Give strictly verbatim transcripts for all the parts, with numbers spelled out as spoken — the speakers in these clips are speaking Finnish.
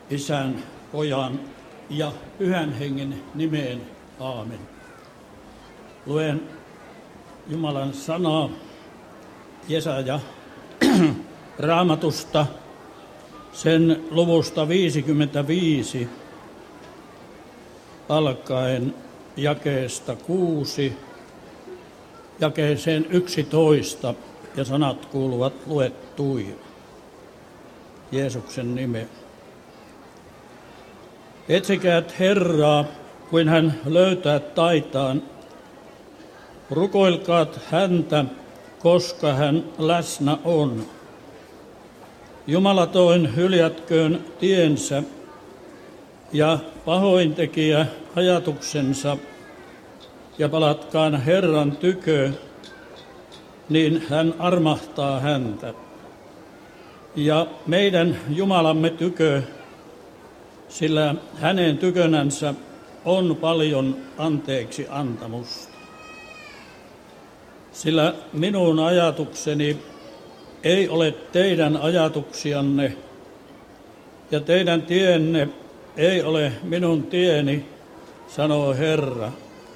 Isän, Pojan ja Pyhän Hengen nimeen. Aamen. Luen Jumalan sanaa Jesaja Raamatusta, sen luvusta viisikymmentäviisi, alkaen jakeesta kuusi, jakeeseen yksitoista, ja sanat kuuluvat luettuina. Jeesuksen nime. Etsikäät Herraa, kuin hän löytää taitaan. Rukoilkaat häntä, koska hän läsnä on. Jumalatoin hyljätköön tiensä ja pahointekijä ajatuksensa, ja palatkaan Herran tykö, niin hän armahtaa häntä. Ja meidän Jumalamme tykö, sillä hänen tykönänsä on paljon anteeksi antamusta. Sillä minun ajatukseni ei ole teidän ajatuksianne, ja teidän tienne ei ole minun tieni, sanoo Herra,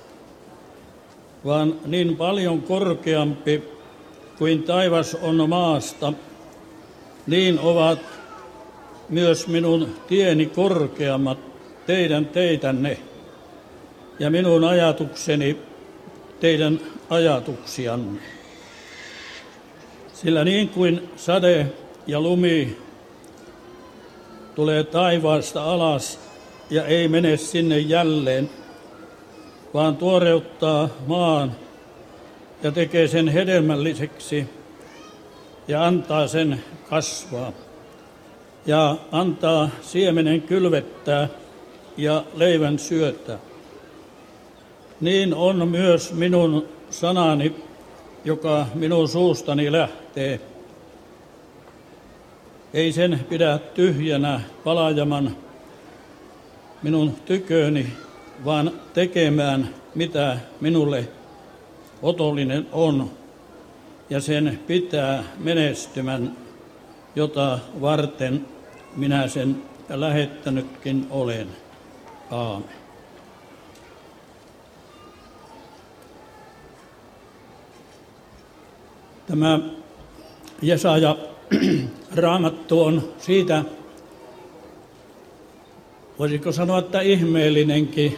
vaan niin paljon korkeampi kuin taivas on maasta, niin ovat myös minun tieni korkeammat teidän teitänne, ja minun ajatukseni teidän ajatuksianne. Sillä niin kuin sade ja lumi tulee taivaasta alas ja ei mene sinne jälleen, vaan tuoreuttaa maan ja tekee sen hedelmälliseksi ja antaa sen kasvaa ja antaa siemenen kylvettää ja leivän syöttää. Niin on myös minun sanani, joka minun suustani lähtee. Ei sen pidä tyhjänä palaajaman minun tyköni, vaan tekemään, mitä minulle otollinen on, ja sen pitää menestymän, jota varten minä sen lähettänytkin olen. Aamen. Tämä Jesaja Raamattu on siitä, voisiko sanoa, että ihmeellinenkin.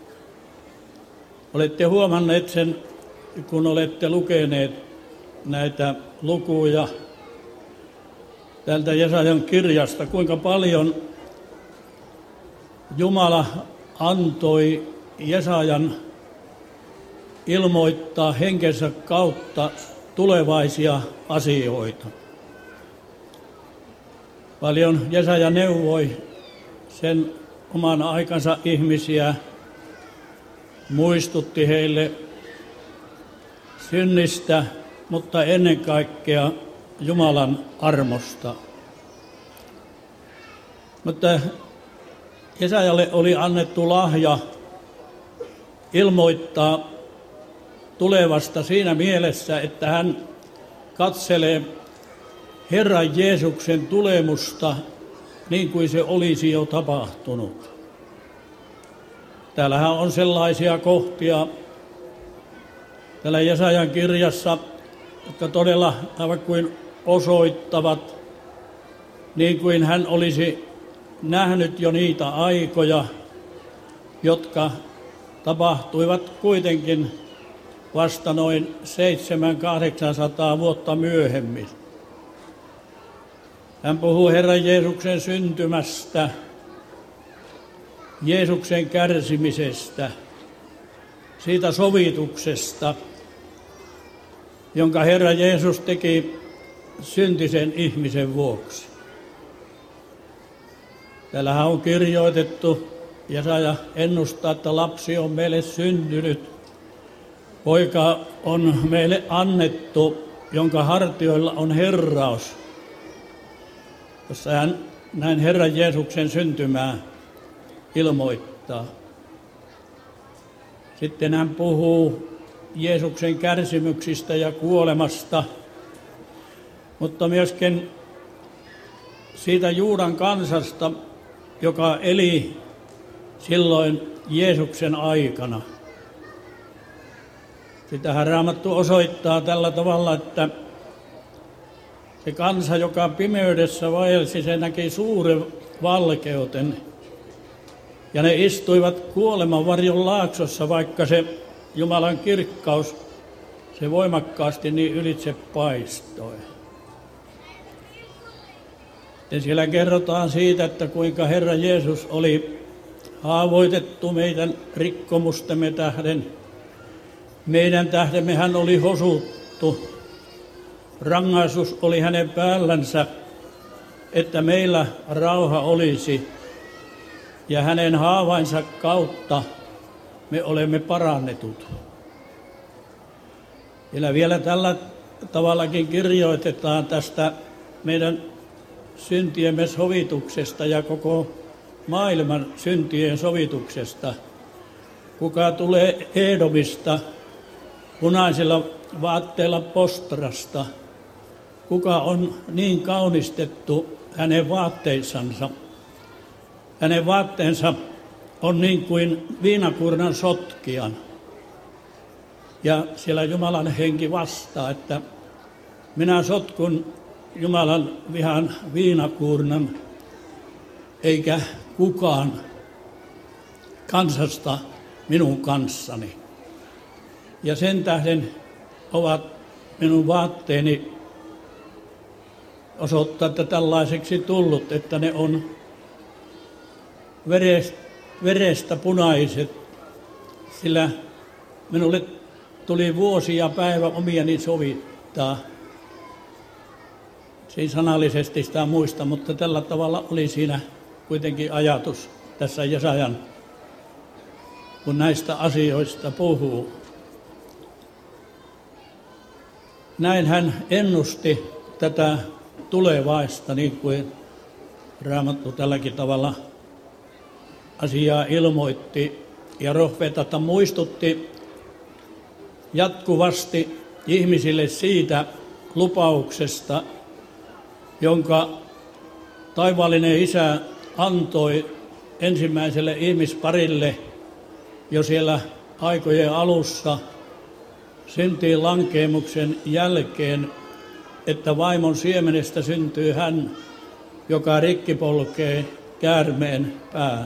Olette huomanneet sen, kun olette lukeneet näitä lukuja tältä Jesajan kirjasta, kuinka paljon Jumala antoi Jesajan ilmoittaa henkensä kautta tulevaisia asioita. Paljon Jesaja neuvoi sen oman aikansa ihmisiä, muistutti heille synnistä, mutta ennen kaikkea Jumalan armosta. Mutta Jesajalle oli annettu lahja ilmoittaa tulevasta siinä mielessä, että hän katselee Herran Jeesuksen tulemusta niin kuin se olisi jo tapahtunut. Täällähän on sellaisia kohtia täällä Jesajan kirjassa, jotka todella aivan kuin osoittavat, niin kuin hän olisi nähnyt jo niitä aikoja, jotka tapahtuivat kuitenkin vasta noin seitsemän kahdeksansataa vuotta myöhemmin. Hän puhuu Herran Jeesuksen syntymästä, Jeesuksen kärsimisestä, siitä sovituksesta, jonka Herra Jeesus teki syntisen ihmisen vuoksi. Täällähän on kirjoitettu, Jesaja ennustaa, että lapsi on meille syntynyt, poika on meille annettu, jonka hartioilla on herraus. Jossa hän näin Herran Jeesuksen syntymää ilmoittaa. Sitten hän puhuu Jeesuksen kärsimyksistä ja kuolemasta, mutta myöskin siitä Juudan kansasta, joka eli silloin Jeesuksen aikana. Sitähän Raamattu osoittaa tällä tavalla, että se kansa, joka pimeydessä vaelsi, se näki suuren valkeuden. Ja ne istuivat kuoleman varjon laaksossa, vaikka se Jumalan kirkkaus, se voimakkaasti niin ylitse paistoi. Ja siellä kerrotaan siitä, että kuinka Herra Jeesus oli haavoitettu meidän rikkomustemme tähden. Meidän tähdemme hän oli hosuttu. Rangaistus oli hänen päällänsä, että meillä rauha olisi. Ja hänen haavainsa kautta me olemme parannetut. Ja vielä tällä tavallakin kirjoitetaan tästä meidän syntiemme sovituksesta ja koko maailman syntien sovituksesta. Kuka tulee Edomista punaisilla vaatteilla Postrasta, kuka on niin kaunistettu hänen vaatteissansa. Hänen vaatteensa on niin kuin viinakurnan sotkijan. Ja siellä Jumalan henki vastaa, että minä sotkun Jumalan vihan viinakurnan, eikä kukaan kansasta minun kanssani. Ja sen tähden ovat minun vaatteeni osoittaa, että tällaiseksi tullut, että ne on verestä punaiset, sillä minulle tuli vuosi ja päivä omiani sovittaa. Ei sanallisesti sitä muista, mutta tällä tavalla oli siinä kuitenkin ajatus tässä Jesajan, kun näistä asioista puhuu. Näin hän ennusti tätä tulevaista, niin kuin Raamattu tälläkin tavalla asiaa ilmoitti. Ja profeetat muistutti jatkuvasti ihmisille siitä lupauksesta, jonka taivaallinen Isä antoi ensimmäiselle ihmisparille jo siellä aikojen alussa syntiin lankeemuksen jälkeen, että vaimon siemenestä syntyy hän, joka rikkipolkee käärmeen pää.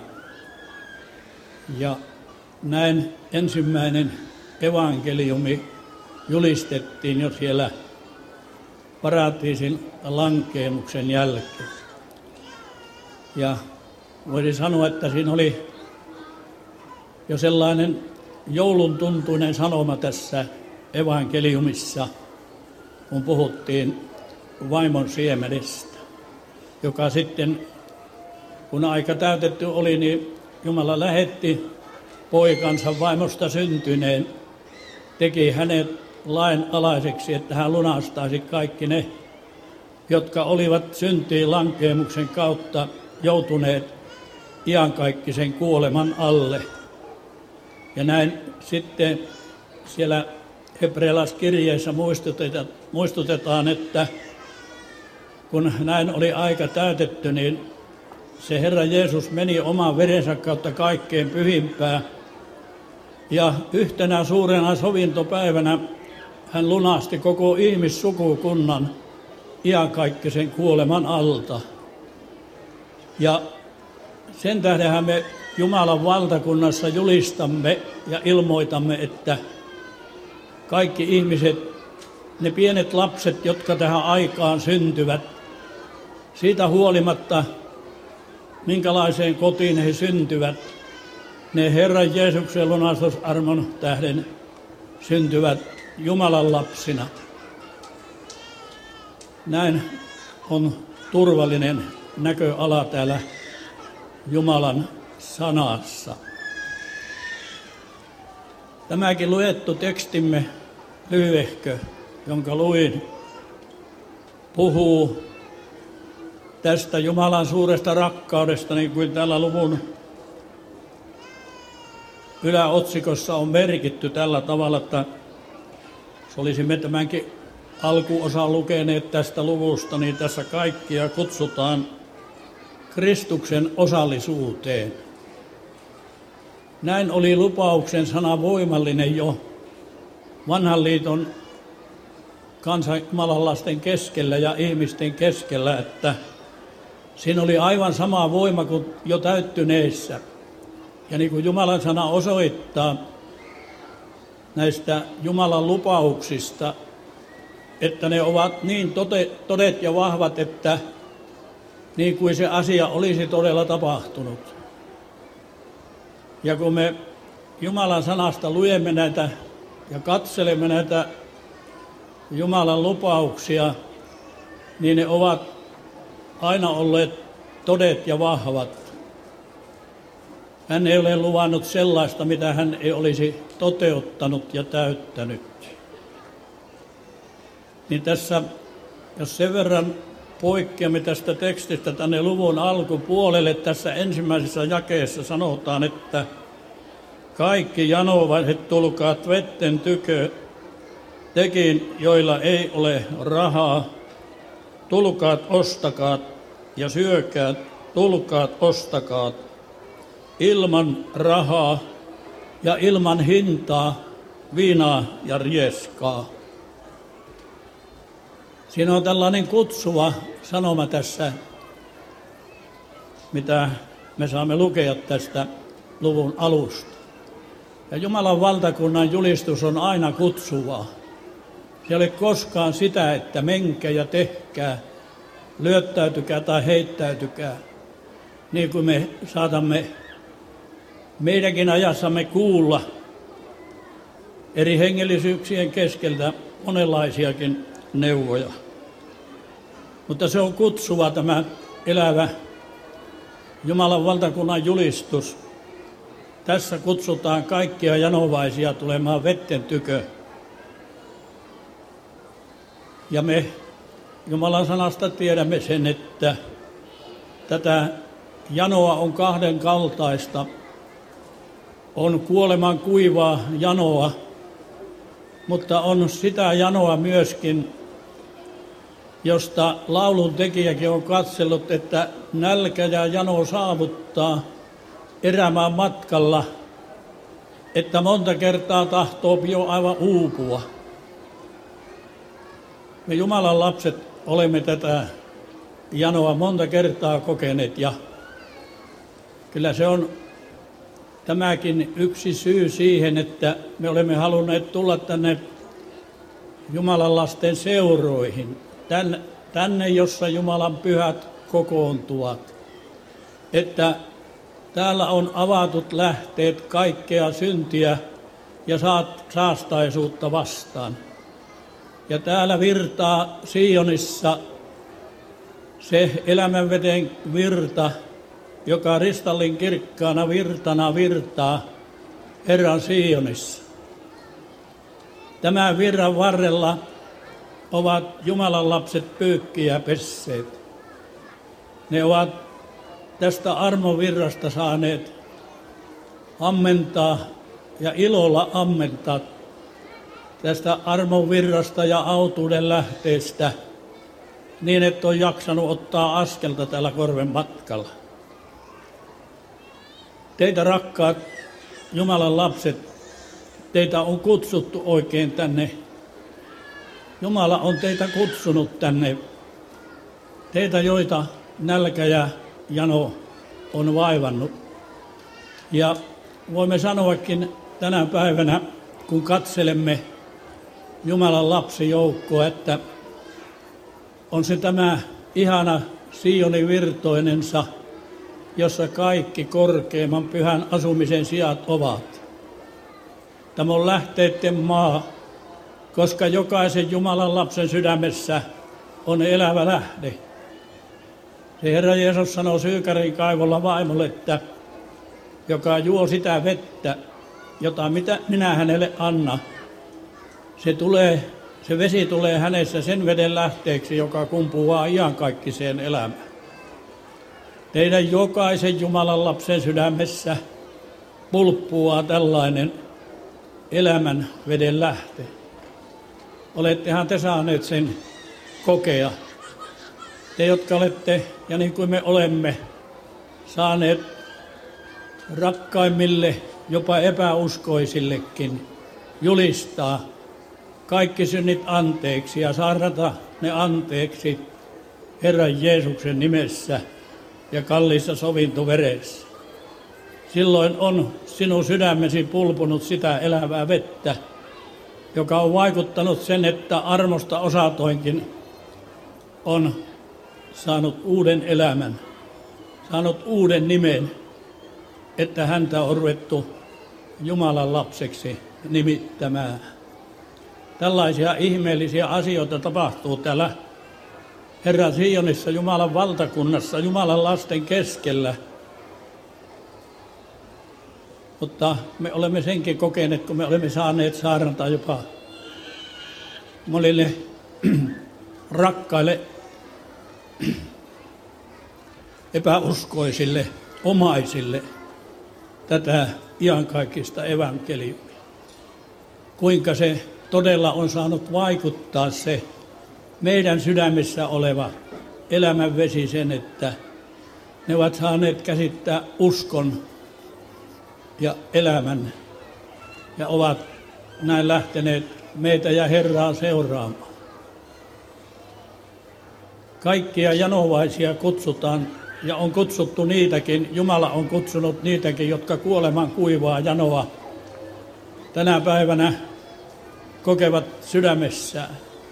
Ja näin ensimmäinen evankeliumi julistettiin jo siellä paratiisin lankeemuksen jälkeen. Ja voisi sanoa, että siinä oli jo sellainen joulun tuntuinen sanoma tässä evankeliumissa, kun puhuttiin vaimon siemenestä, joka sitten, kun aika täytetty oli, niin Jumala lähetti poikansa vaimosta syntyneen, teki hänet lain alaiseksi, että hän lunastaisi kaikki ne, jotka olivat syntiin lankeemuksen kautta joutuneet iankaikkisen kuoleman alle. Ja näin sitten siellä hebrealaiskirjeessä muistutetaan, muistutetaan, että kun näin oli aika täytetty, niin se Herra Jeesus meni oman verensä kautta kaikkein pyhimpää. Ja yhtenä suurena sovintopäivänä hän lunasti koko ihmissukukunnan iankaikkisen kuoleman alta. Ja sen tähdenhän me Jumalan valtakunnassa julistamme ja ilmoitamme, että kaikki ihmiset, ne pienet lapset, jotka tähän aikaan syntyvät, siitä huolimatta, minkälaiseen kotiin he syntyvät, ne Herran Jeesuksen lunastusarmon tähden syntyvät Jumalan lapsina. Näin on turvallinen näköala täällä Jumalan sanassa. Tämäkin luettu tekstimme lyhyehkö, jonka luin, puhuu tästä Jumalan suuresta rakkaudesta, niin kuin tällä luvun yläotsikossa on merkitty tällä tavalla, että jos olisimme tämänkin alkuosan lukeneet tästä luvusta, niin tässä kaikkia kutsutaan Kristuksen osallisuuteen. Näin oli lupauksen sana voimallinen jo vanhan liiton kansan lasten keskellä ja ihmisten keskellä, että siinä oli aivan sama voima kuin jo täyttyneissä. Ja niin kuin Jumalan sana osoittaa näistä Jumalan lupauksista, että ne ovat niin todet ja vahvat, että niin kuin se asia olisi todella tapahtunut. Ja kun me Jumalan sanasta luemme näitä ja katselemme näitä Jumalan lupauksia, niin ne ovat aina olleet todet ja vahvat. Hän ei ole luvannut sellaista, mitä hän ei olisi toteuttanut ja täyttänyt. Niin tässä, jos sen verran poikkeamme tästä tekstistä tänne luvun alkupuolelle, tässä ensimmäisessä jakeessa sanotaan, että kaikki janovaiset tulkaat vetten tykö, tekin, joilla ei ole rahaa, tulkaat ostakaat ja syökäät, tulkaat ostakaat, ilman rahaa ja ilman hintaa, viinaa ja rieskaa. Siinä on tällainen kutsuva sanoma tässä, mitä me saamme lukea tästä luvun alusta. Ja Jumalan valtakunnan julistus on aina kutsuvaa. Se ei ole koskaan sitä, että menkää ja tehkää, lyöttäytykää tai heittäytykää, niin kuin me saatamme meidänkin ajassamme kuulla eri hengellisyyksien keskeltä monenlaisiakin neuvoja. Mutta se on kutsuva tämä elävä Jumalan valtakunnan julistus. Tässä kutsutaan kaikkia janovaisia tulemaan vetten tykö. Ja me Jumalan sanasta tiedämme sen, että tätä janoa on kahden kaltaista. On kuoleman kuivaa janoa, mutta on sitä janoa myöskin, josta laulun tekijäkin on katsellut, että nälkä ja jano saavuttaa erämaan matkalla, että monta kertaa tahtoo jo aivan uupua. Me Jumalan lapset olemme tätä janoa monta kertaa kokeneet ja kyllä se on tämäkin yksi syy siihen, että me olemme halunneet tulla tänne Jumalan lasten seuroihin, tänne, jossa Jumalan pyhät kokoontuvat, että täällä on avatut lähteet kaikkea syntiä ja saastaisuutta vastaan. Ja täällä virtaa Sionissa se elämänveden virta, joka ristallin kirkkaana virtana virtaa Herran Sionissa. Tämän virran varrella ovat Jumalan lapset pyykkiä pesseet. Ne ovat tästä armovirrasta saaneet ammentaa ja ilolla ammentaa tästä armovirrasta ja autuuden lähteestä niin, että on jaksanut ottaa askelta tällä korven matkalla. Teitä rakkaat Jumalan lapset, teitä on kutsuttu oikein tänne. Jumala on teitä kutsunut tänne. Teitä, joita nälkä ja jano on vaivannut. Ja voimme sanoakin tänä päivänä, kun katselemme Jumalan lapsijoukkoa, että on se tämä ihana Sionin virtoinensa, jossa kaikki korkeimman pyhän asumisen sijat ovat. Tämä on lähteiden maa, koska jokaisen Jumalan lapsen sydämessä on elävä lähde. Se Herra Jeesus sanoo Syykärin kaivolla vaimolle, että joka juo sitä vettä, jota mitä minä hänelle anna, se, tulee, se vesi tulee hänessä sen veden lähteeksi, joka kumpuaa iankaikkiseen elämään. Teidän jokaisen Jumalan lapsen sydämessä pulppuaa tällainen elämän veden lähte. Olettehan te saaneet sen kokea. Te, jotka olette, ja niin kuin me olemme, saaneet rakkaimmille, jopa epäuskoisillekin julistaa kaikki synnit anteeksi ja saarnata ne anteeksi Herran Jeesuksen nimessä ja kalliissa sovintoveressä. Silloin on sinun sydämesi pulpunut sitä elävää vettä, joka on vaikuttanut sen, että armosta osatoinkin on saanut uuden elämän, saanut uuden nimen, että häntä on ruvettu Jumalan lapseksi nimittämään. Tällaisia ihmeellisiä asioita tapahtuu täällä Herran Sionissa, Jumalan valtakunnassa, Jumalan lasten keskellä. Mutta me olemme senkin kokeneet, kun me olemme saaneet saarnata jopa monille rakkaille epäuskoisille omaisille tätä iankaikkista evankeliumia. Kuinka se todella on saanut vaikuttaa se meidän sydämissä oleva elämänvesi sen, että ne ovat saaneet käsittää uskon ja elämän ja ovat näin lähteneet meitä ja Herraa seuraamaan. Kaikkia janovaisia kutsutaan ja on kutsuttu niitäkin, Jumala on kutsunut niitäkin, jotka kuoleman kuivaa janoa tänä päivänä kokevat sydämessään.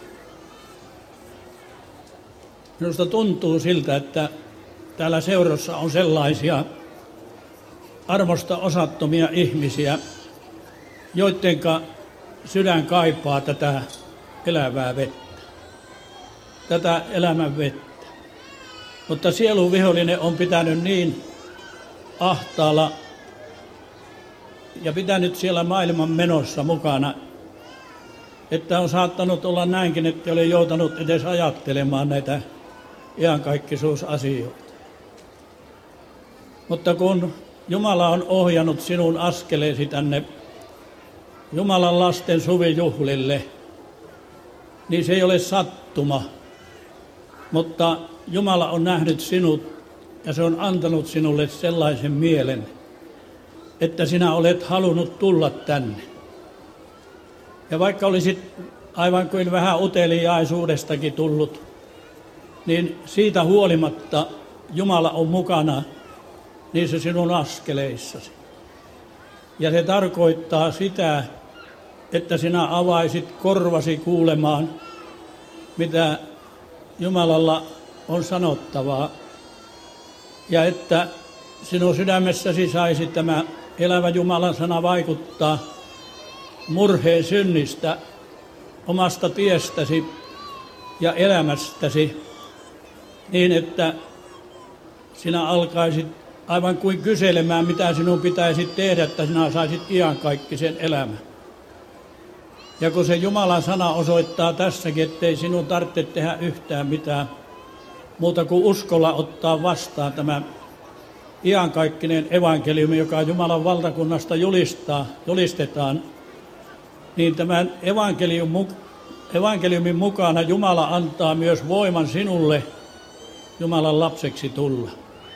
Minusta tuntuu siltä, että täällä seurassa on sellaisia armosta osattomia ihmisiä, joidenka sydän kaipaa tätä elävää vettä, tätä elämän vettä. Mutta sielun vihollinen on pitänyt niin ahtaalla ja pitänyt siellä maailman menossa mukana, että on saattanut olla näinkin, että ole joutanut edes ajattelemaan näitä iankaikkisuusasioita. Mutta kun Jumala on ohjannut sinun askeleesi tänne Jumalan lasten suvijuhlille, niin se ei ole sattuma, mutta Jumala on nähnyt sinut ja se on antanut sinulle sellaisen mielen, että sinä olet halunnut tulla tänne. Ja vaikka olisit aivan kuin vähän uteliaisuudestakin tullut, niin siitä huolimatta Jumala on mukana niissä sinun askeleissasi. Ja se tarkoittaa sitä, että sinä avaisit korvasi kuulemaan, mitä Jumalalla on sanottavaa. Ja että sinun sydämessäsi saisi tämä elävä Jumalan sana vaikuttaa murheen synnistä, omasta tiestäsi ja elämästäsi, niin että sinä alkaisit aivan kuin kyselemään, mitä sinun pitäisi tehdä, että sinä saisit iankaikkisen elämän. Ja kun se Jumalan sana osoittaa tässäkin, ettei sinun tarvitse tehdä yhtään mitään muuta kuin uskolla ottaa vastaan tämä iankaikkinen evankeliumi, joka Jumalan valtakunnasta julistaa, julistetaan, niin tämän evankeliumin mukana Jumala antaa myös voiman sinulle Jumalan lapseksi tulla.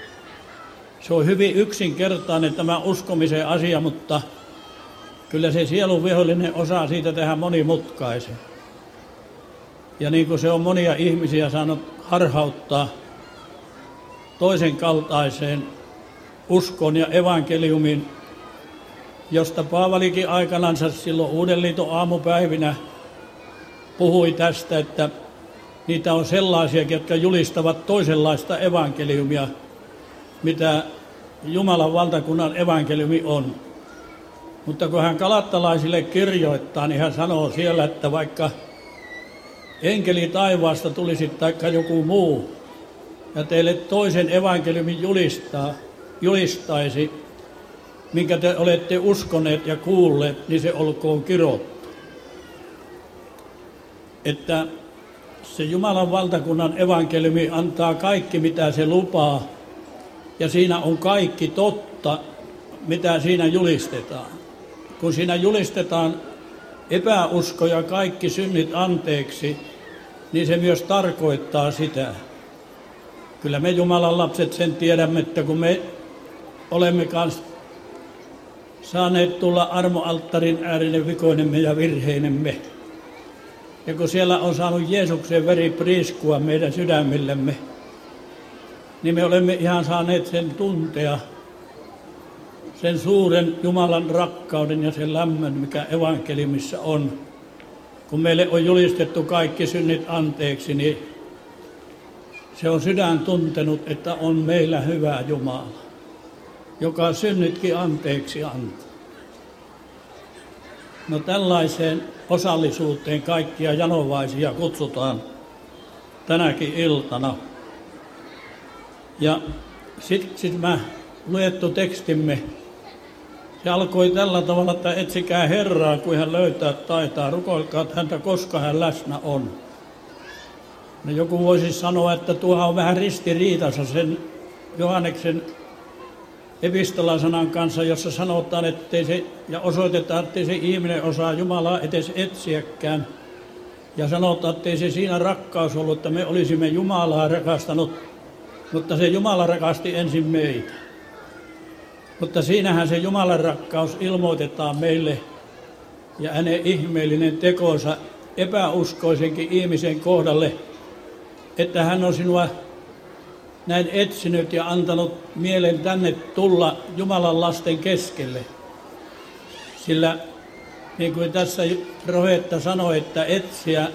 Se on hyvin yksinkertainen tämä uskomisen asia, mutta kyllä se sielun vihollinen osaa siitä tehdä monimutkaisen. Ja niin kuin se on monia ihmisiä saanut harhauttaa toisen kaltaiseen uskon ja evankeliumin, josta Paavalikin aikanansa silloin Uuden liiton aamupäivinä puhui tästä, että niitä on sellaisiakin, jotka julistavat toisenlaista evankeliumia, mitä Jumalan valtakunnan evankeliumi on. Mutta kun hän galattalaisille kirjoittaa, niin hän sanoo siellä, että vaikka enkeli taivaasta tulisi taikka joku muu ja teille toisen evankeliumin julistaa, julistaisi, minkä te olette uskoneet ja kuulleet, niin se olkoon kirottu. Että se Jumalan valtakunnan evankeliumi antaa kaikki, mitä se lupaa, ja siinä on kaikki totta, mitä siinä julistetaan. Kun siinä julistetaan epäusko ja kaikki synnit anteeksi, niin se myös tarkoittaa sitä. Kyllä me Jumalan lapset sen tiedämme, että kun me olemme kanssa saaneet tulla armoalttarin äärelle vikoinemme ja virheinemme, ja kun siellä on saanut Jeesuksen veri priiskua meidän sydämillemme, niin me olemme ihan saaneet sen tuntea, sen suuren Jumalan rakkauden ja sen lämmön, mikä evankeliumissa on. Kun meille on julistettu kaikki synnit anteeksi, niin se on sydän tuntenut, että on meillä hyvä Jumala, joka synnitkin anteeksi antaa. No tällaiseen osallisuuteen kaikkia janovaisia kutsutaan tänäkin iltana. Ja sitten sit mä luettu tekstimme, se alkoi tällä tavalla, että etsikää Herraa, kun hän löytää taitaa, rukoilkaa häntä, koska hän läsnä on. No joku voisi sanoa, että tuohan on vähän ristiriitassa sen Johanneksen epistolasanan kanssa, jossa sanotaan, ettei se, ja osoitetaan, ettei se ihminen osaa Jumalaa edes etsiäkään. Ja sanotaan, ettei se siinä rakkaus ollut, että me olisimme Jumalaa rakastanut, mutta se Jumala rakasti ensin meitä. Mutta siinähän se Jumalan rakkaus ilmoitetaan meille ja hänen ihmeellinen tekonsa epäuskoisenkin ihmisen kohdalle, että hän on sinua näin etsinyt ja antanut mielen tänne tulla Jumalan lasten keskelle. Sillä niin kuin tässä profeetta sanoi, että etsiä,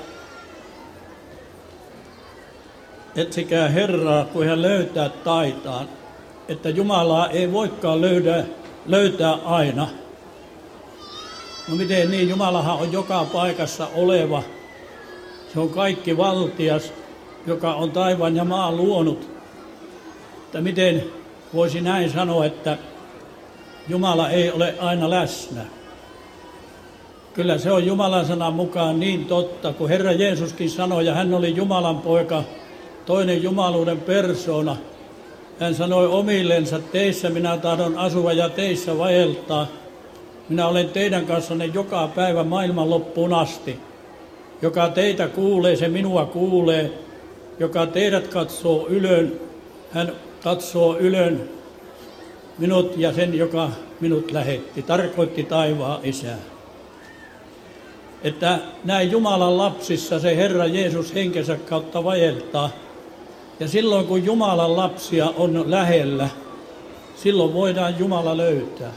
etsikää Herraa, kun hän löytää taitaan. Että Jumalaa ei voikaan löydä, löytää aina. No miten niin, Jumalahan on joka paikassa oleva. Se on kaikki valtias, joka on taivaan ja maan luonut. Että miten voisi näin sanoa, että Jumala ei ole aina läsnä. Kyllä se on Jumalan sanan mukaan niin totta, kun Herra Jeesuskin sanoi, ja hän oli Jumalan poika, toinen jumaluuden persoona. Hän sanoi omillensa, teissä minä tahdon asua ja teissä vaeltaa. Minä olen teidän kanssanne joka päivä maailman loppuun asti. Joka teitä kuulee, se minua kuulee. Joka teidät katsoo ylön, hän katsoo ylön minut ja sen, joka minut lähetti. Tarkoitti taivaan Isää. Että näin Jumalan lapsissa se Herra Jeesus henkensä kautta vaeltaa. Ja silloin kun Jumalan lapsia on lähellä, silloin voidaan Jumala löytää.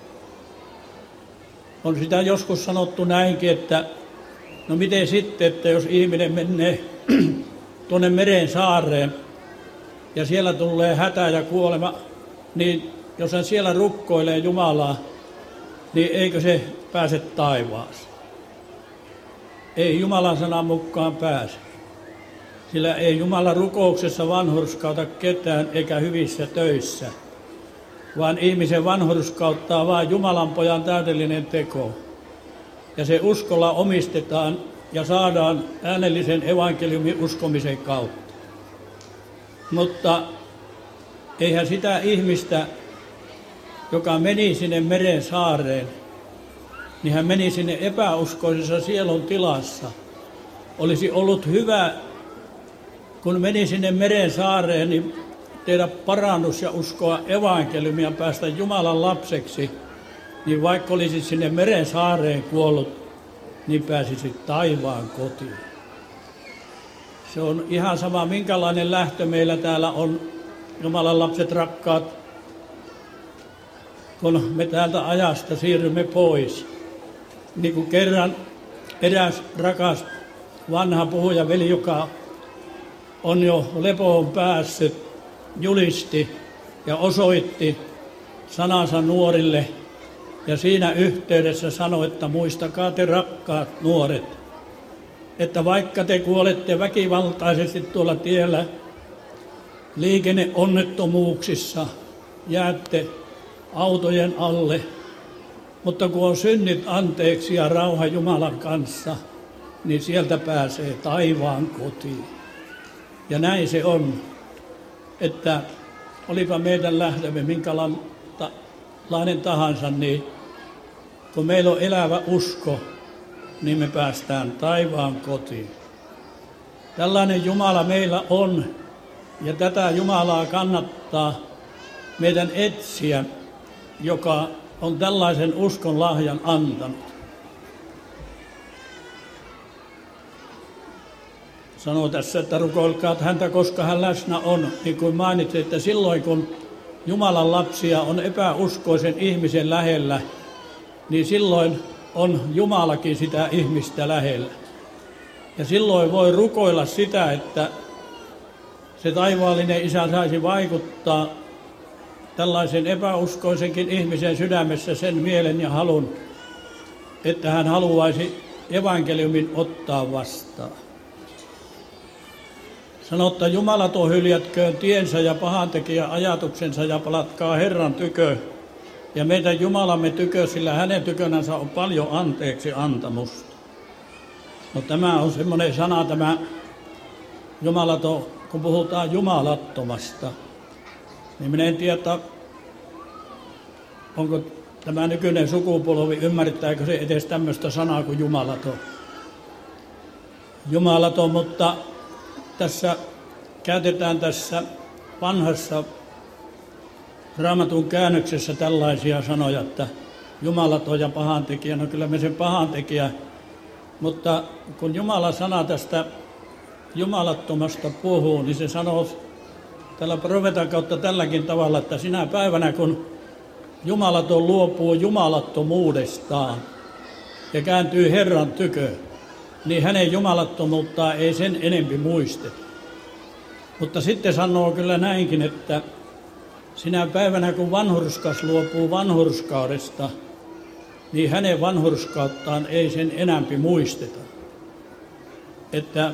On sitä joskus sanottu näinkin, että no miten sitten, että jos ihminen menee tuonne meren saareen ja siellä tulee hätä ja kuolema, niin jos hän siellä rukkoilee Jumalaa, niin eikö se pääse taivaaseen? Ei Jumalan sanan mukaan pääse. Sillä ei Jumala rukouksessa vanhurskauta ketään eikä hyvissä töissä, vaan ihmisen vanhurskauttaa vain Jumalan pojan täydellinen teko. Ja se uskolla omistetaan ja saadaan äänellisen evankeliumin uskomisen kautta. Mutta eihän sitä ihmistä, joka meni sinne meren saareen, niin hän meni sinne epäuskoisessa sielun tilassa. Olisi ollut hyvä, kun meni sinne meren saareen, niin tehdä parannus ja uskoa evankeliumia, päästä Jumalan lapseksi, niin vaikka olisi sinne meren saareen kuollut, niin pääsisi taivaan kotiin. Se on ihan sama, minkälainen lähtö meillä täällä on, Jumalan lapset rakkaat, kun me täältä ajasta siirrymme pois. Niin kuin kerran eräs rakas vanha puhujaveli, joka on jo lepoon päässyt, julisti ja osoitti sanansa nuorille. Ja siinä yhteydessä sanoi, että muistakaa te rakkaat nuoret, että vaikka te kuolette väkivaltaisesti tuolla tiellä liikenneonnettomuuksissa, jäätte autojen alle, mutta kun on synnit anteeksi ja rauha Jumalan kanssa, niin sieltä pääsee taivaan kotiin. Ja näin se on, että olipa meidän lähdemme minkälainen tahansa, niin kun meillä on elävä usko, niin me päästään taivaan kotiin. Tällainen Jumala meillä on, Ja tätä Jumalaa kannattaa meidän etsiä, joka on tällaisen uskon lahjan antanut. Sanoo tässä, että rukoilkaa häntä, koska hän läsnä on. Niin kuin mainitsin, että silloin kun Jumalan lapsia on epäuskoisen ihmisen lähellä, niin silloin on Jumalakin sitä ihmistä lähellä. Ja silloin voi rukoilla sitä, että se taivaallinen Isä saisi vaikuttaa tällaisen epäuskoisenkin ihmisen sydämessä sen mielen ja halun, että hän haluaisi evankeliumin ottaa vastaan. Sanotta jumalaton hyljätköön tiensä ja pahantekijä ajatuksensa ja palatkaa Herran tykö ja meidän Jumalamme tykö, sillä hänen tykönänsä on paljon anteeksi antamusta. No tämä on semmoinen sana, tämä jumalaton, kun puhutaan jumalattomasta, niin minä en tiedä, onko tämä nykyinen sukupolvi, ymmärtääkö se edes tämmöistä sanaa kuin jumalaton. Jumalaton, mutta tässä käytetään tässä vanhassa Raamatun käännöksessä tällaisia sanoja, että jumalaton ja pahantekijä, no kyllä me sen pahantekijä, mutta kun Jumalan sana tästä jumalattomasta puhuu, niin se sanoo tällä profeetan kautta tälläkin tavalla, että sinä päivänä kun jumalaton luopuu jumalattomuudestaan ja kääntyy Herran tykö, niin hänen jumalattomuuttaan ei sen enempi muisteta. Mutta sitten sanoo kyllä näinkin, että sinä päivänä kun vanhurskas luopuu vanhurskaudesta, niin hänen vanhurskauttaan ei sen enempi muisteta. Että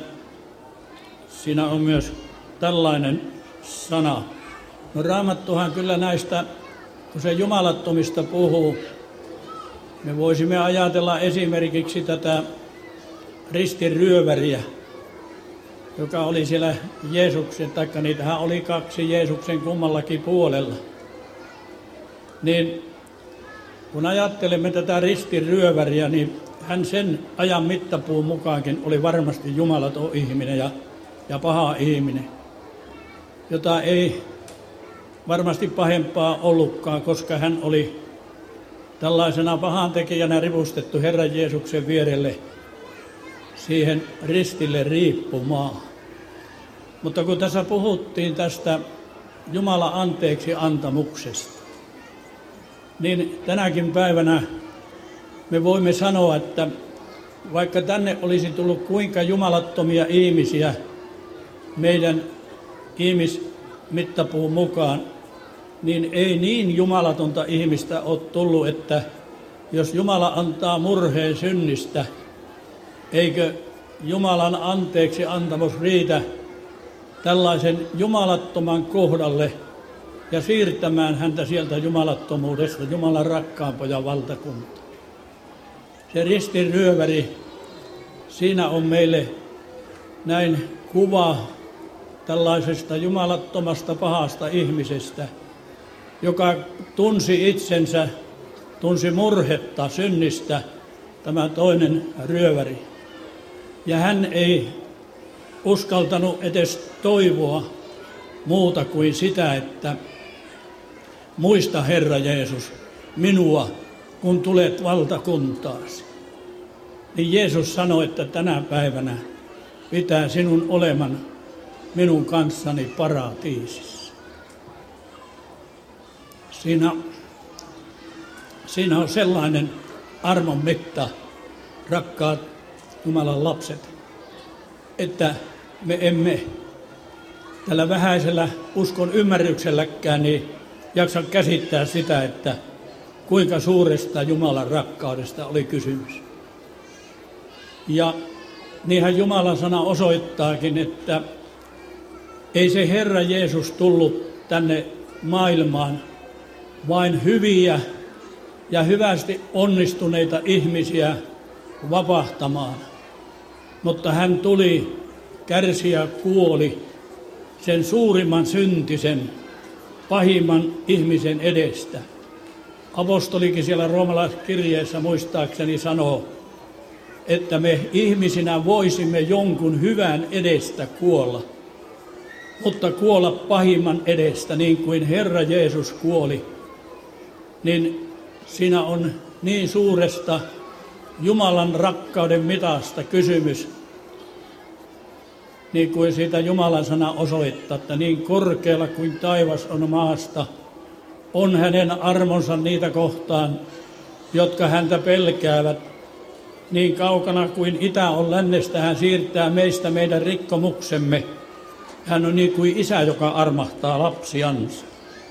siinä on myös tällainen sana. No Raamattuhan kyllä näistä, kun se jumalattomista puhuu, me voisimme ajatella esimerkiksi tätä ristinryöväriä, joka oli siellä Jeesuksen, taikka niitähän oli kaksi Jeesuksen kummallakin puolella. Niin kun ajattelemme tätä ristinryöväriä, niin hän sen ajan mittapuun mukaankin oli varmasti jumalaton ihminen ja, ja paha ihminen, jota ei varmasti pahempaa ollutkaan, koska hän oli tällaisena pahantekijänä ripustettu Herran Jeesuksen vierelle siihen ristille riippumaan. Mutta kun tässä puhuttiin tästä Jumalan anteeksi antamuksesta, niin tänäkin päivänä me voimme sanoa, että vaikka tänne olisi tullut kuinka jumalattomia ihmisiä meidän ihmismittapuun mukaan, niin ei niin jumalatonta ihmistä ole tullut, että jos Jumala antaa murheen synnistä, eikö Jumalan anteeksi antamus riitä tällaisen jumalattoman kohdalle ja siirtämään häntä sieltä jumalattomuudesta Jumalan rakkaan pojan valtakuntaan. Se ristinryöväri, siinä on meille näin kuva tällaisesta jumalattomasta pahasta ihmisestä, joka tunsi itsensä, tunsi murhetta synnistä, tämä toinen ryöväri. Ja hän ei uskaltanut edes toivoa muuta kuin sitä, että muista Herra Jeesus minua, kun tulet valtakuntaasi. Niin Jeesus sanoi, että tänä päivänä pitää sinun oleman minun kanssani paratiisissa. Siinä, siinä on sellainen armon mitta, rakkaat Jumalan lapset, että me emme tällä vähäisellä uskon ymmärrykselläkään niin jaksa käsittää sitä, että kuinka suuresta Jumalan rakkaudesta oli kysymys. Ja niinhän Jumalan sana osoittaakin, että ei se Herra Jeesus tullut tänne maailmaan vain hyviä ja hyvästi onnistuneita ihmisiä vapahtamaan, mutta hän tuli, kärsi ja kuoli sen suurimman syntisen, pahimman ihmisen edestä. Apostolikin siellä roomalaiskirjeessä muistaakseni sanoo, että me ihmisinä voisimme jonkun hyvän edestä kuolla, mutta kuolla pahimman edestä, niin kuin Herra Jeesus kuoli, niin siinä on niin suuresta Jumalan rakkauden mitasta kysymys, niin kuin siitä Jumalan sana osoittaa, että niin korkealla kuin taivas on maasta, on hänen armonsa niitä kohtaan, jotka häntä pelkäävät. Niin kaukana kuin itä on lännestä, hän siirtää meistä meidän rikkomuksemme. Hän on niin kuin isä, joka armahtaa lapsiansa.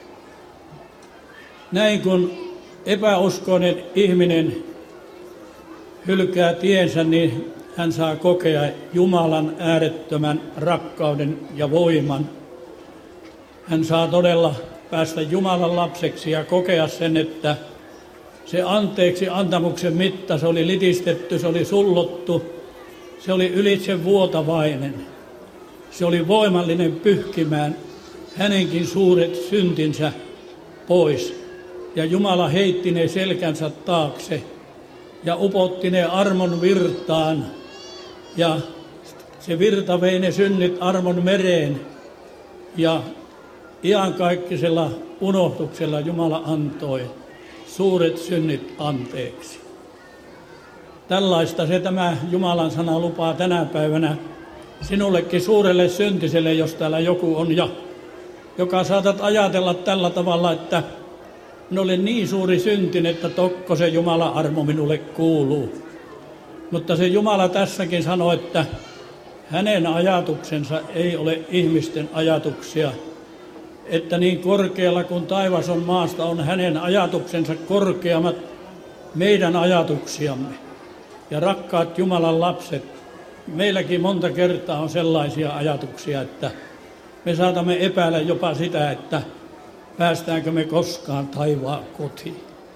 Näin kun epäuskoinen ihminen hylkää tiensä, niin hän saa kokea Jumalan äärettömän rakkauden ja voiman. Hän saa todella päästä Jumalan lapseksi ja kokea sen, että se anteeksi antamuksen mitta, se oli litistetty, se oli sullottu, se oli ylitse vuotavainen. Se oli voimallinen pyyhkimään hänenkin suuret syntinsä pois. Ja Jumala heitti ne selkänsä taakse ja upotti ne armon virtaan. Ja se virta vei ne synnit armon mereen. Ja iankaikkisella unohtuksella Jumala antoi suuret synnit anteeksi. Tällaista se tämä Jumalan sana lupaa tänä päivänä sinullekin suurelle syntiselle, jos täällä joku on, ja joka saatat ajatella tällä tavalla, että minä olen niin suuri syntin, että tokko se Jumalan armo minulle kuuluu. Mutta se Jumala tässäkin sanoo, että hänen ajatuksensa ei ole ihmisten ajatuksia, että niin korkealla kuin taivas on maasta, on hänen ajatuksensa korkeammat meidän ajatuksiamme. Ja rakkaat Jumalan lapset, meilläkin monta kertaa on sellaisia ajatuksia, että me saatamme epäillä jopa sitä, että päästäänkö me koskaan taivaan kotiin.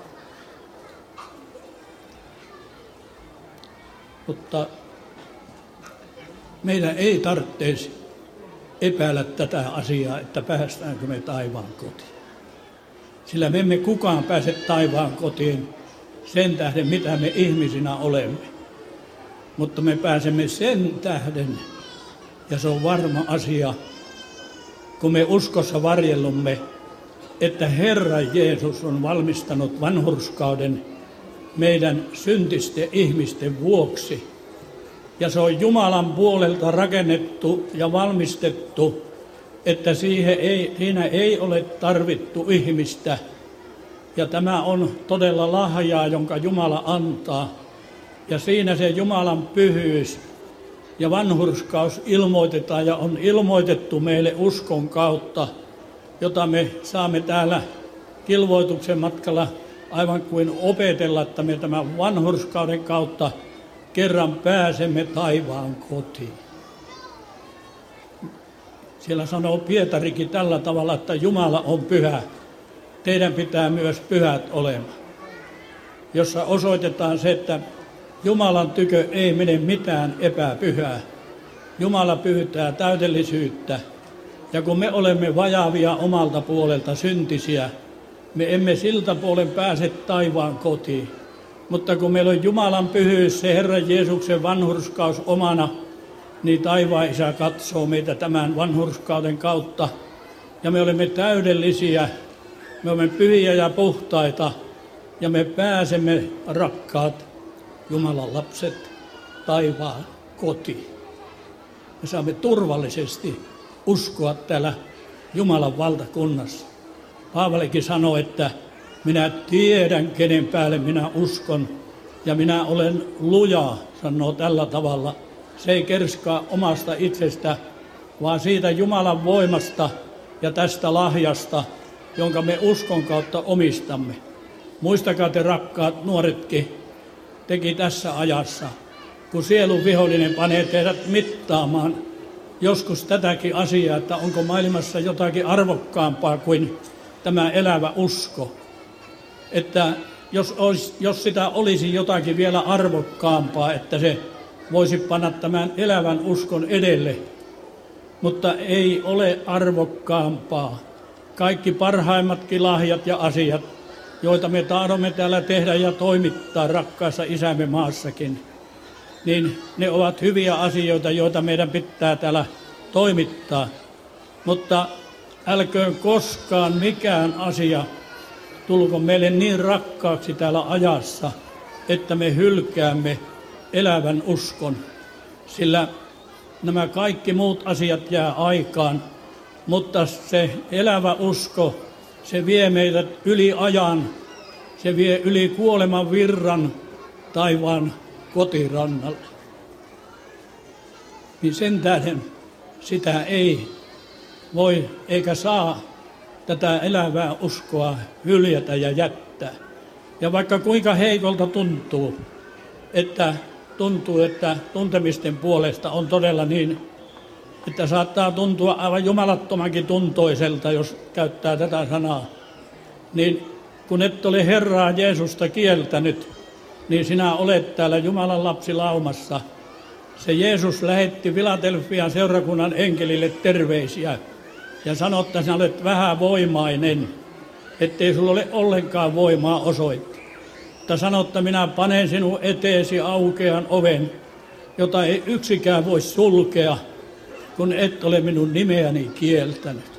Mutta meidän ei tarvitsisi epäillä tätä asiaa, että päästäänkö me taivaan kotiin. Sillä me emme kukaan pääse taivaan kotiin sen tähden, mitä me ihmisinä olemme. Mutta me pääsemme sen tähden, ja se on varma asia, kun me uskossa varjellumme, että Herra Jeesus on valmistanut vanhurskauden meidän syntisten ihmisten vuoksi. Ja se on Jumalan puolelta rakennettu ja valmistettu, että siihen ei, siinä ei ole tarvittu ihmistä. Ja tämä on todella lahjaa, jonka Jumala antaa. Ja siinä se Jumalan pyhyys ja vanhurskaus ilmoitetaan ja on ilmoitettu meille uskon kautta, jota me saamme täällä kilvoituksen matkalla aivan kuin opetella, että me tämän vanhurskauden kautta kerran pääsemme taivaan kotiin. Siellä sanoo Pietarikin tällä tavalla, että Jumala on pyhä. Teidän pitää myös pyhät olemaan. Jossa osoitetaan se, että Jumalan tykö ei mene mitään epäpyhää. Jumala pyytää täydellisyyttä. Ja kun me olemme vajaavia omalta puolelta syntisiä, me emme siltä puolen pääse taivaan kotiin. Mutta kun meillä on Jumalan pyhyys, se Herran Jeesuksen vanhurskaus omana, niin taivaan Isä katsoo meitä tämän vanhurskauden kautta. Ja me olemme täydellisiä, me olemme pyhiä ja puhtaita, ja me pääsemme, rakkaat Jumalan lapset, taivaan kotiin. Me saamme turvallisesti uskoa täällä Jumalan valtakunnassa. Paavalikin sanoi, että minä tiedän, kenen päälle minä uskon, ja minä olen luja, sanoo tällä tavalla. Se ei kerskaa omasta itsestä, vaan siitä Jumalan voimasta ja tästä lahjasta, jonka me uskon kautta omistamme. Muistakaa te, rakkaat nuoretkin, teki tässä ajassa, kun sielun vihollinen panee teidät mittaamaan joskus tätäkin asiaa, että onko maailmassa jotakin arvokkaampaa kuin tämä elävä usko. Että jos, olisi, jos sitä olisi jotakin vielä arvokkaampaa, että se voisi panna tämän elävän uskon edelle, mutta ei ole arvokkaampaa. Kaikki parhaimmatkin lahjat ja asiat, joita me tahdomme täällä tehdä ja toimittaa rakkaassa Isämme maassakin, niin ne ovat hyviä asioita, joita meidän pitää täällä toimittaa. Mutta älköön koskaan mikään asia tulko meille niin rakkaaksi täällä ajassa, että me hylkäämme elävän uskon, sillä nämä kaikki muut asiat jää aikaan, mutta se elävä usko, se vie meidät yli ajan, se vie yli kuoleman virran taivaan kotirannalle. Niin sen tähden sitä ei voi eikä saa tätä elävää uskoa hyljätä ja jättää. Ja vaikka kuinka heikolta tuntuu, että tuntuu, että tuntemisten puolesta on todella niin, että saattaa tuntua aivan jumalattomankin tuntoiselta, jos käyttää tätä sanaa, niin kun et ole Herraa Jeesusta kieltänyt, niin sinä olet täällä Jumalan lapsilaumassa. Se Jeesus lähetti Filadelfian seurakunnan enkelille terveisiä ja sanoi, että sinä olet vähävoimainen, ettei sinulla ole ollenkaan voimaa osoittaa. Mutta sanoi, että minä panen sinun eteesi aukean oven, jota ei yksikään voi sulkea, kun et ole minun nimeäni kieltänyt.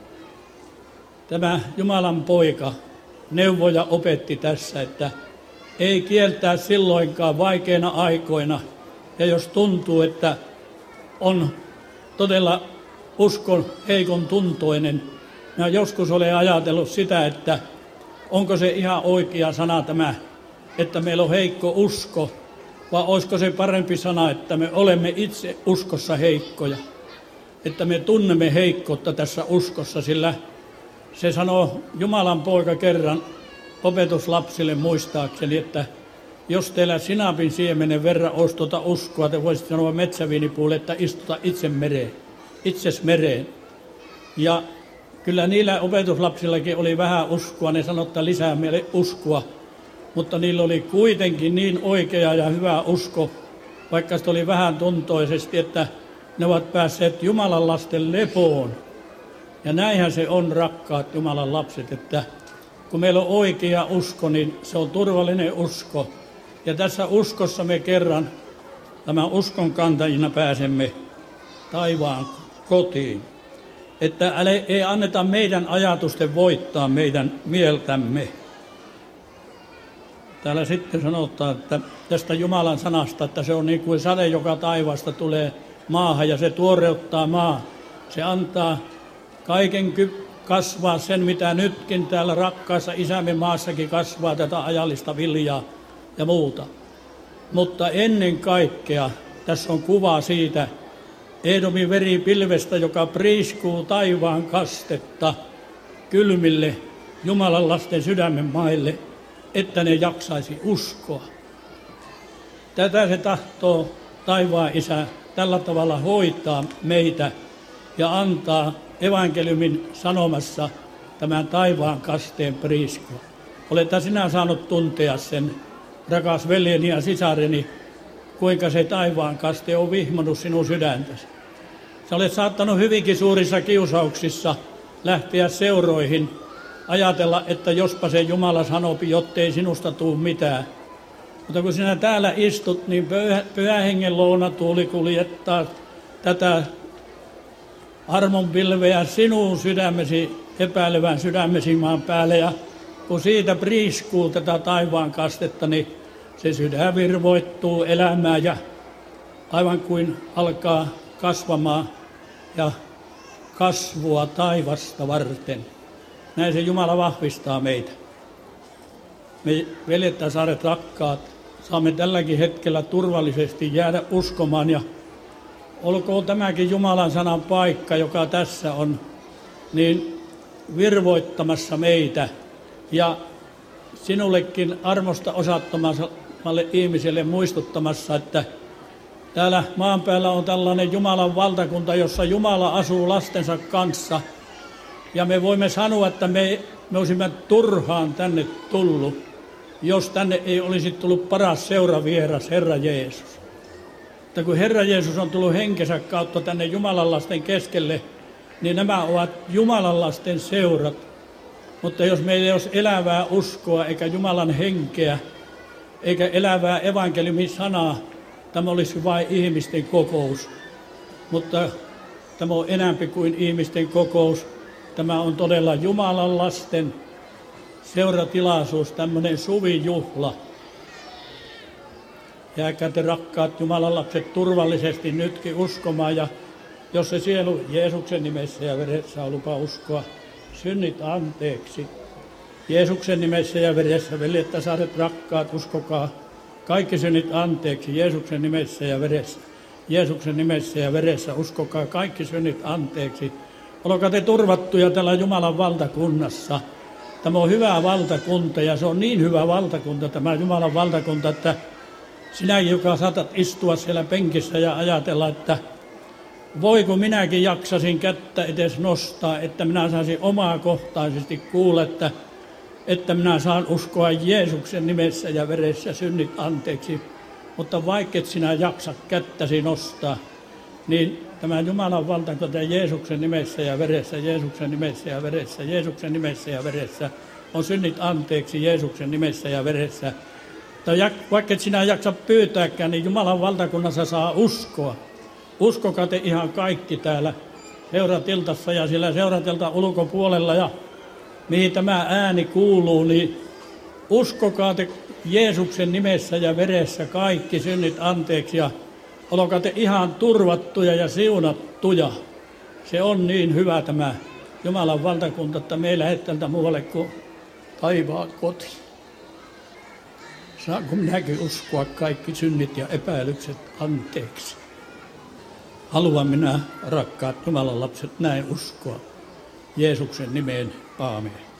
Tämä Jumalan poika neuvoja opetti tässä, että ei kieltää silloinkaan vaikeina aikoina. Ja jos tuntuu, että on todella uskon heikon tuntoinen, minä joskus olen ajatellut sitä, että onko se ihan oikea sana tämä, että meillä on heikko usko, vai olisiko se parempi sana, että me olemme itse uskossa heikkoja, että me tunnemme heikkoutta tässä uskossa, sillä se sanoo Jumalan poika kerran opetuslapsille muistaakseni, että jos teillä sinapin siemenen verran olisi tuota uskoa, te voisitte sanoa metsäviinipuulle, että istuta itse mereen, itses mereen. Ja kyllä niillä opetuslapsillakin oli vähän uskoa, ne sanoivat, että lisää meille uskoa, mutta niillä oli kuitenkin niin oikea ja hyvä usko, vaikka se oli vähän tuntoisesti, että ne ovat päässeet Jumalan lasten lepoon. Ja näinhän se on, rakkaat Jumalan lapset, että kun meillä on oikea usko, niin se on turvallinen usko. Ja tässä uskossa me kerran tämän uskon kantajina pääsemme taivaan kotiin. Että ei anneta meidän ajatusten voittaa meidän mieltämme. Täällä sitten sanotaan, että tästä Jumalan sanasta, että se on niin kuin sade, joka taivaasta tulee maahan ja se tuoreuttaa maa. Se antaa kaiken kasvaa sen, mitä nytkin täällä rakkaassa isämme maassakin kasvaa, tätä ajallista viljaa ja muuta. Mutta ennen kaikkea tässä on kuva siitä Edomin veripilvestä, joka priiskuu taivaan kastetta kylmille Jumalan lasten sydämen maille, että ne jaksaisi uskoa. Tätä se tahtoo taivaan Isä tällä tavalla hoitaa meitä ja antaa evankeliumin sanomassa tämän taivaan kasteen priiskua. Oleta sinä saanut tuntea sen, rakas veljeni ja sisareni, kuinka se taivaan kaste on vihmannut sinun sydäntäsi. Sä olet saattanut hyvinkin suurissa kiusauksissa lähteä seuroihin, ajatella, että jospa se Jumala sanopi, jottei sinusta tule mitään. Mutta kun sinä täällä istut, niin Pyhän Hengen lounatuuli kuljettaa tätä armon pilveä sinun sydämesi, epäilevän sydämesi maan päälle. Ja kun siitä priiskuu tätä taivaan kastetta, niin se sydän virvoittuu elämään ja aivan kuin alkaa kasvamaan ja kasvua taivasta varten. Näin se Jumala vahvistaa meitä. Me veljet ja saaret rakkaat, saamme tälläkin hetkellä turvallisesti jäädä uskomaan ja olkoon tämäkin Jumalan sanan paikka, joka tässä on, niin virvoittamassa meitä ja sinullekin armosta osattomalle ihmiselle muistuttamassa, että täällä maan päällä on tällainen Jumalan valtakunta, jossa Jumala asuu lastensa kanssa. Ja me voimme sanoa, että me, me olisimme turhaan tänne tullut, jos tänne ei olisi tullut paras seuravieras, Herra Jeesus. Että kun Herra Jeesus on tullut henkensä kautta tänne Jumalan lasten keskelle, niin nämä ovat Jumalan lasten seurat. Mutta jos meillä ei olisi elävää uskoa eikä Jumalan henkeä, eikä elävää evankeliumin sanaa, tämä olisi vain ihmisten kokous. Mutta Tämä on enämpi kuin ihmisten kokous. Tämä on todella Jumalan lasten seuratilaisuus, tämmöinen suvijuhla. Jääkää te rakkaat Jumalan lapset turvallisesti nytkin uskomaan, ja jos se sielu Jeesuksen nimessä ja veressä on lupa uskoa, synnit anteeksi. Jeesuksen nimessä ja veressä, veljet ja saaret rakkaat, uskokaa kaikki synnit anteeksi Jeesuksen nimessä ja veressä. Jeesuksen nimessä ja veressä, uskokaa kaikki synnit anteeksi. Olkaa te turvattuja täällä Jumalan valtakunnassa. Tämä on hyvä valtakunta, ja se on niin hyvä valtakunta, tämä Jumalan valtakunta, että sinäkin, joka saatat istua siellä penkissä ja ajatella, että voiko minäkin jaksasin kättä edes nostaa, että minä saisin omakohtaisesti kuulla, että, että minä saan uskoa Jeesuksen nimessä ja veressä synnit anteeksi. Mutta vaikka et sinä jaksa kättäsi nostaa, niin tämä Jumalan valtakunta Jeesuksen nimessä ja veressä, Jeesuksen nimessä ja veressä, Jeesuksen nimessä ja veressä on synnit anteeksi Jeesuksen nimessä ja veressä. Tai vaikka et sinä jaksa pyytääkään, niin Jumalan valtakunnassa saa uskoa. Uskokaa te ihan kaikki täällä seuratiltassa ja siellä seuratilta ulkopuolella ja mihin tämä ääni kuuluu, niin uskokaa te Jeesuksen nimessä ja veressä kaikki synnit anteeksi ja olkaa te ihan turvattuja ja siunattuja. Se on niin hyvä tämä Jumalan valtakunta, että me ei lähde tältä muualle kuin taivaan kotiin. Saanko minäkin uskoa kaikki synnit ja epäilykset anteeksi? Haluan minä, rakkaat Jumalan lapset, näin uskoa. Jeesuksen nimeen, aamen.